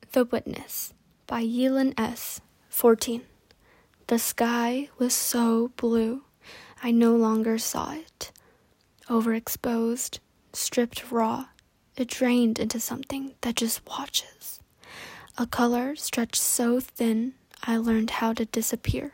The Witness by Yelin S. 14. The sky was so blue, I no longer saw it. Overexposed, stripped raw, it drained into something that just watches. A color stretched so thin, I learned how to disappear.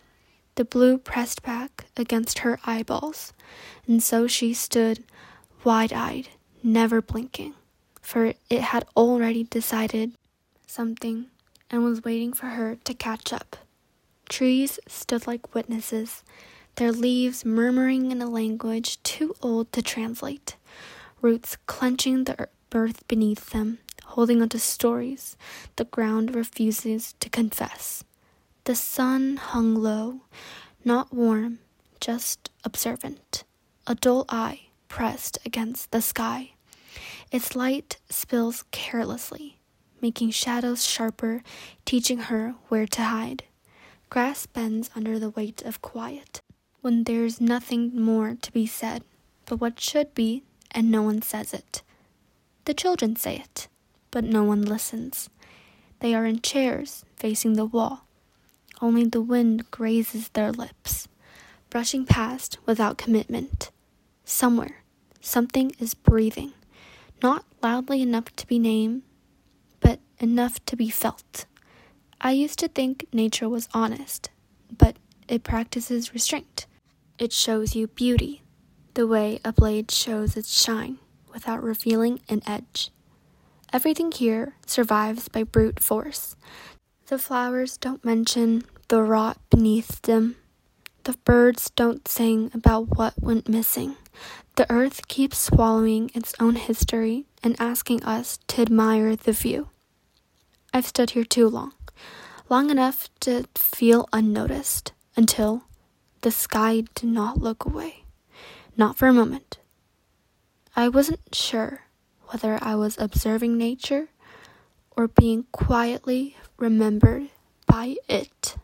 The blue pressed back against her eyeballs, and so she stood, wide-eyed, never blinking, for it had already decided something and was waiting for her to catch up. Trees stood like witnesses, their leaves murmuring in a language too old to translate, roots clenching the earth beneath them, holding onto stories the ground refuses to confess. The sun hung low, not warm, just observant, a dull eye pressed against the sky. Its light spills carelessly, making shadows sharper, teaching her where to hide. Grass bends under the weight of quiet, when there's nothing more to be said but what should be, and no one says it. The children say it, but no one listens. They are in chairs facing the wall. Only the wind grazes their lips, brushing past without commitment. Somewhere, something is breathing, not loudly enough to be named, but enough to be felt. I used to think nature was honest, but it practices restraint. It shows you beauty, the way a blade shows its shine, without revealing an edge. Everything here survives by brute force. The flowers don't mention the rot beneath them. The birds don't sing about what went missing. The earth keeps swallowing its own history and asking us to admire the view. I've stood here too long enough to feel unnoticed, until the sky did not look away, not for a moment. I wasn't sure whether I was observing nature or being quietly remembered by it.